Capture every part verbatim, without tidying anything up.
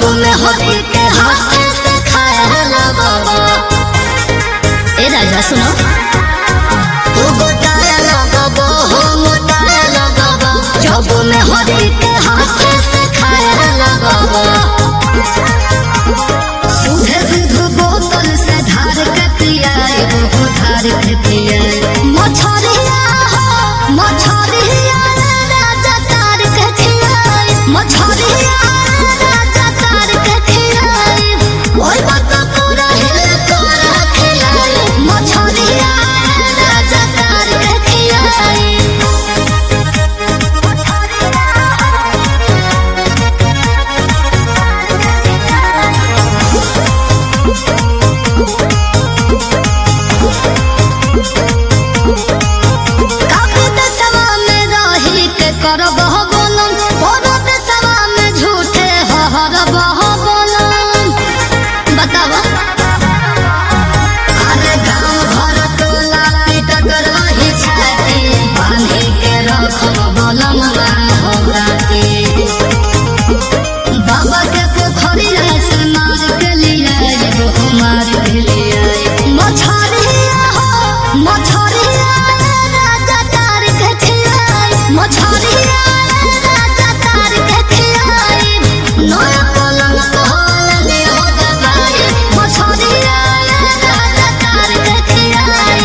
में हरी के हाथ से खाए बाबा। ए राजा सुनो तू गोटाए लगबो हो मोटाए लगबो जब में हरी के हाथ से खाए लगबो। सुधे दूध बोतल से धार के पियाए वो धार के पियाए मछरिया हो मछरिया राजा तार के खियाए मछरिया राजा तार के खियाए ओए बात पूरा हिल तोरा खियाए मछरिया राजा तार के खियाए। काफी दसवा में रही के करब बोलम और दसवा में झूठे हरब बोलम बतावा। अरे गाँव घर टोला पीटत रही छाती बांधी के रखब बोलम हमरा के बाबा के पोखरिया से मार के लिए वो मार के लिए मछरिया हो मछरिया राजा तार के खियाए मछरिया राजा तार के खियाए नया पलंग तोहले हो दबाए मछरिया राजा तार के खियाए।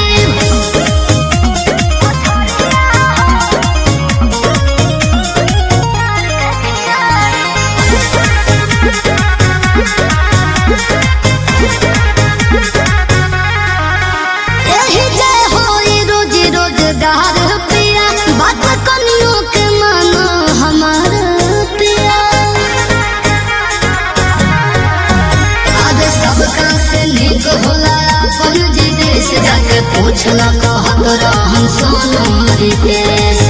एही जे होई रोजी रोजगार पिया बात कनियो के मानो हमार पिया। आज सबका से नीक होला अपन जी देश जाके पूछला कहत रहन सोनू रितेश।